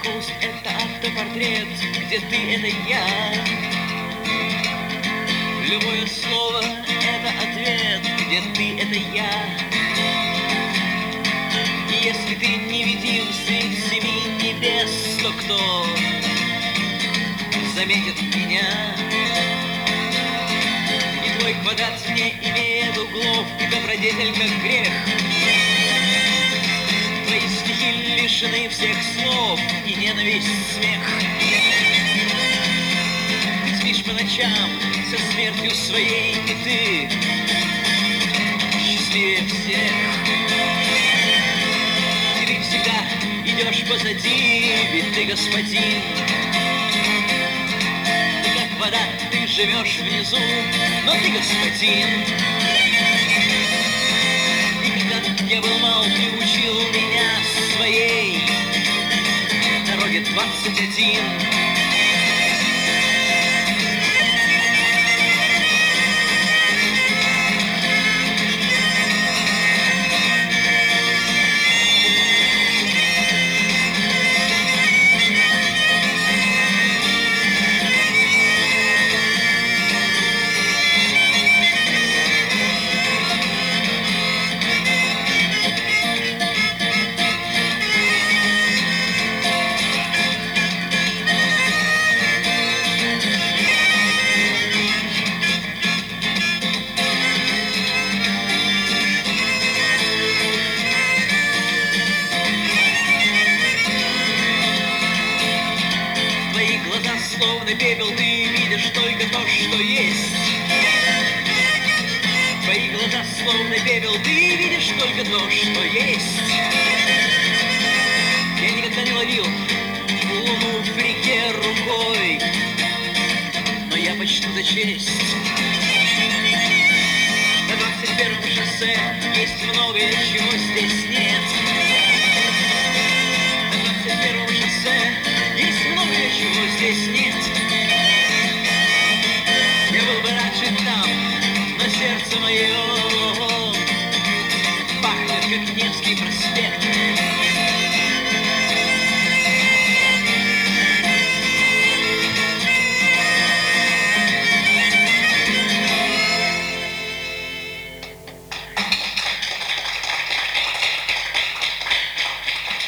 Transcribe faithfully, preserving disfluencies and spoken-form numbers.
холст — это автопортрет, где ты — это я. Любое слово — это ответ, где ты — это я. И если ты невидим среди семи небес, то кто заметит меня? И твой квадрат не имеет углов, и добродетель как грех. Твои стихи лишены всех слов, и ненависть — смех. Ты спишь по ночам со смертью своей, и ты счастливее всех. И ты всегда идешь позади, ведь ты господин. Ты как вода, ты живешь внизу, но ты господин. И когда я был мал, ты учил меня своей дороге двадцать один. Словно пепел, ты видишь только то, что есть. Твои глаза словно пепел, ты видишь только то, что есть. Я никогда не ловил луну в реке рукой, но я почту за честь. На двадцать первом шоссе есть многое, чего здесь нет. На двадцать первом шоссе есть многое, чего здесь нет. Я был бы рад жить там, но сердце мое пахнет, как Невский проспект.